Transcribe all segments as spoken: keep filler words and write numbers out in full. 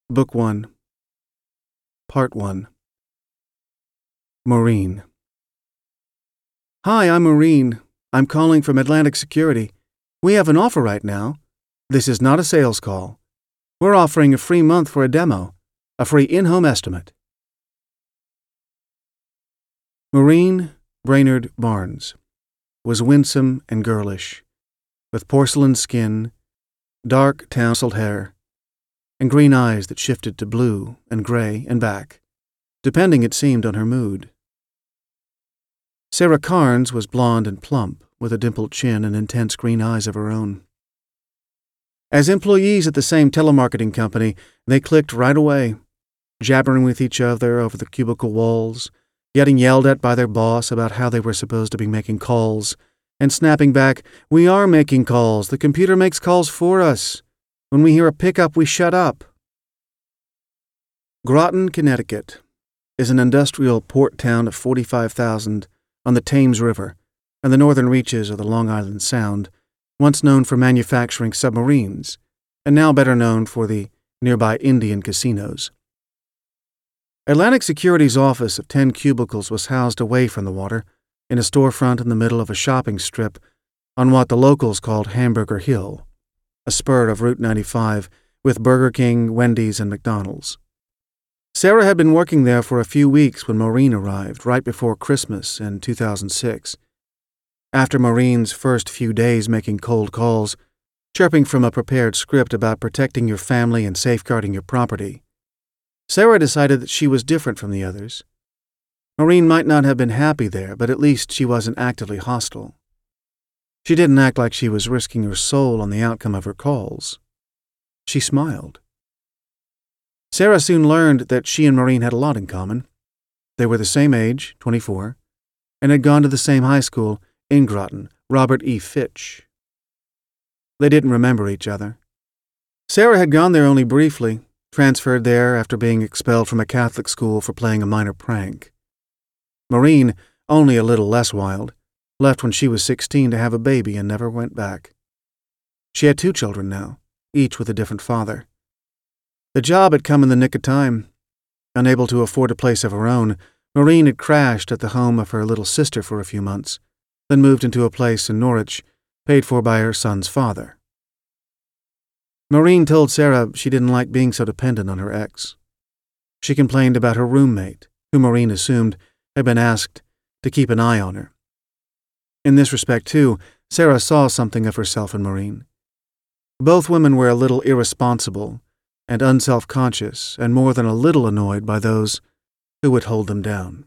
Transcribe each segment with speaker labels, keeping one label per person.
Speaker 1: Book one, Part one. Maureen. Hi, I'm Maureen. I'm calling from Atlantic Security. We have an offer right now. This is not a sales call. We're offering a free month for a demo, a free in-home estimate. Maureen Brainerd Barnes was winsome and girlish, with porcelain skin, dark tousled hair, and green eyes that shifted to blue and gray and back, depending, it seemed, on her mood. Sarah Carnes was blonde and plump, with a dimpled chin and intense green eyes of her own. As employees at the same telemarketing company, they clicked right away, jabbering with each other over the cubicle walls, getting yelled at by their boss about how they were supposed to be making calls, and snapping back, "We are making calls. The computer makes calls for us. When we hear a pickup, we shut up." Groton, Connecticut, is an industrial port town of forty-five thousand on the Thames River and the northern reaches of the Long Island Sound, once known for manufacturing submarines, and now better known for the nearby Indian casinos. Atlantic Security's office of ten cubicles was housed away from the water, in a storefront in the middle of a shopping strip on what the locals called Hamburger Hill, a spur of Route ninety-five with Burger King, Wendy's, and McDonald's. Sarah had been working there for a few weeks when Maureen arrived, right before Christmas in two thousand six. After Maureen's first few days making cold calls, chirping from a prepared script about protecting your family and safeguarding your property, Sarah decided that she was different from the others. Maureen might not have been happy there, but at least she wasn't actively hostile. She didn't act like she was risking her soul on the outcome of her calls. She smiled. Sarah soon learned that she and Maureen had a lot in common. They were the same age, twenty-four, and had gone to the same high school in Groton, Robert E. Fitch. They didn't remember each other. Sarah had gone there only briefly, transferred there after being expelled from a Catholic school for playing a minor prank. Maureen, only a little less wild, left when she was sixteen to have a baby and never went back. She had two children now, each with a different father. The job had come in the nick of time. Unable to afford a place of her own, Maureen had crashed at the home of her little sister for a few months, then moved into a place in Norwich, paid for by her son's father. Maureen told Sarah she didn't like being so dependent on her ex. She complained about her roommate, who Maureen assumed had been asked to keep an eye on her. In this respect, too, Sarah saw something of herself in Maureen. Both women were a little irresponsible and unself-conscious, and more than a little annoyed by those who would hold them down.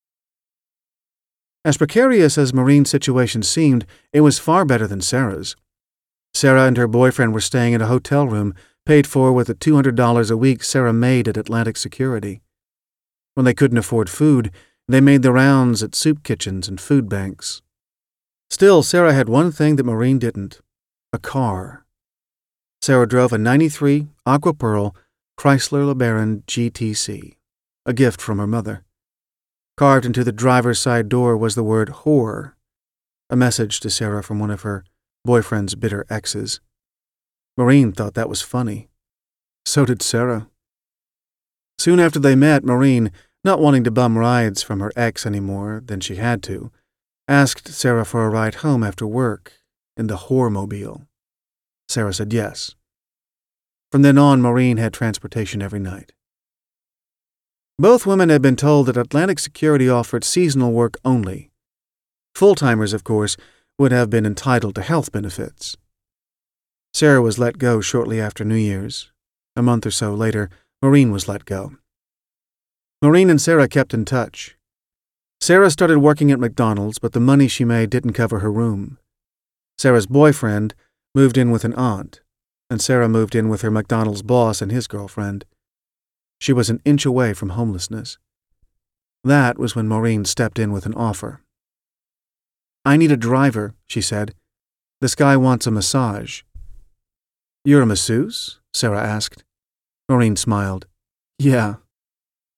Speaker 1: As precarious as Maureen's situation seemed, it was far better than Sarah's. Sarah and her boyfriend were staying in a hotel room paid for with the two hundred dollars a week Sarah made at Atlantic Security. When they couldn't afford food, they made the rounds at soup kitchens and food banks. Still, Sarah had one thing that Maureen didn't: a car. Sarah drove a ninety-three Aqua Pearl Chrysler LeBaron G T C, a gift from her mother. Carved into the driver's side door was the word whore, a message to Sarah from one of her boyfriend's bitter exes. Maureen thought that was funny. So did Sarah. Soon after they met, Maureen, not wanting to bum rides from her ex any more than she had to, asked Sarah for a ride home after work in the whore-mobile. Sarah said yes. From then on, Maureen had transportation every night. Both women had been told that Atlantic Security offered seasonal work only. Full-timers, of course, would have been entitled to health benefits. Sarah was let go shortly after New Year's. A month or so later, Maureen was let go. Maureen and Sarah kept in touch. Sarah started working at McDonald's, but the money she made didn't cover her room. Sarah's boyfriend moved in with an aunt, and Sarah moved in with her McDonald's boss and his girlfriend. She was an inch away from homelessness. That was when Maureen stepped in with an offer. "I need a driver," she said. "This guy wants a massage." "You're a masseuse?" Sarah asked. Maureen smiled. "Yeah,